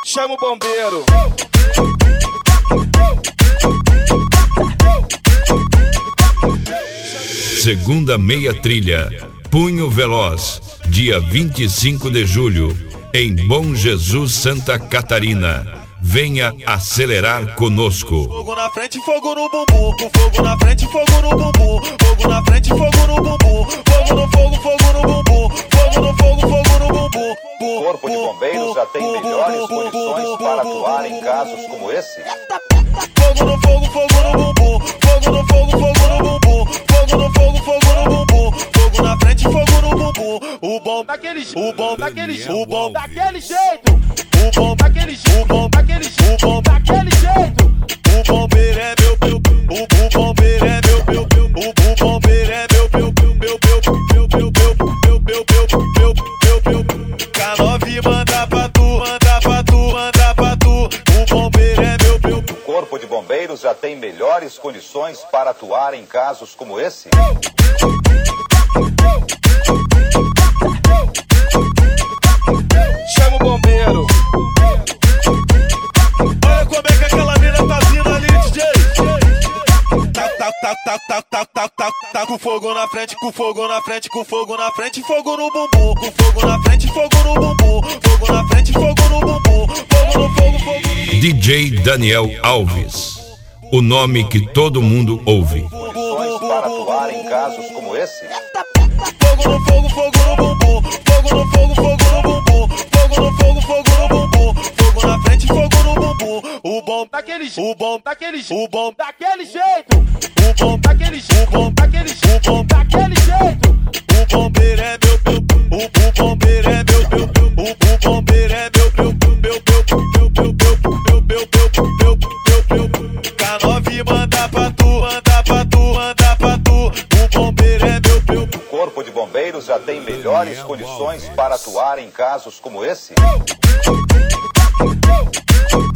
Chama o bombeiro. Segunda meia trilha, Punho Veloz, dia 25 de julho, em Bom Jesus, Santa Catarina. Venha acelerar conosco. Fogo na frente, fogo no bumbum. Fogo na frente, fogo no bumbum. Fogo na frente, fogo no bumbum. Fogo no fogo, fogo no bumbum. Fogo no fogo, fogo no bumbum. O Corpo de Bombeiros já tem melhores condições para atuar em casos como esse. Fogo no fogo, fogo no bumbum. Fogo no fogo, fogo no bumbum. Fogo no fogo, fogo no bumbum. Fogo na frente, fogo no bumbum. O bom daquele jeito. O bom daquele jeito. O bom daquele jeito. O bom daquele jeito. O bom daquele jeito. O bom daquele jeito. O bombeiro é meu. O bombeiro é meu. O bombeiro é meu. K9 manda pra tu, manda pra tu, manda pra tu. O bombeiro é meu. O Corpo de Bombeiros já tem melhores condições para atuar em casos como esse. Chama o bombeiro. Olha como é que aquela mina tá vindo ali, DJ. Tá com fogo na frente, com fogo na frente, com fogo na frente, fogo no bumbum. Com fogo na frente, fogo no bumbum. Fogo na frente, fogo no bumbum. Fogo no fogo, fogo no... DJ Daniel Alves, o nome que todo mundo ouve. Condições para atuar em casos como esse. Fogo no fogo, fogo no bumbum. Fogo no fogo, fogo no bumbum. Fogo no fogo, fogo no bumbum. Fogo na frente, fogo no bumbum. O bom daquele jeito. O bom daquele jeito. O bom daquele jeito. O bom daquele jeito. O bom daquele jeito. O bom daquele jeito. O bombeiro é meu. O bombeiro é meu. O bombeiro é meu. K9 manda pra tu, manda pra tu, manda pra tu. O bombeiro é meu. O Corpo de Bombeiros já tem melhores condições para atuar em casos como esse.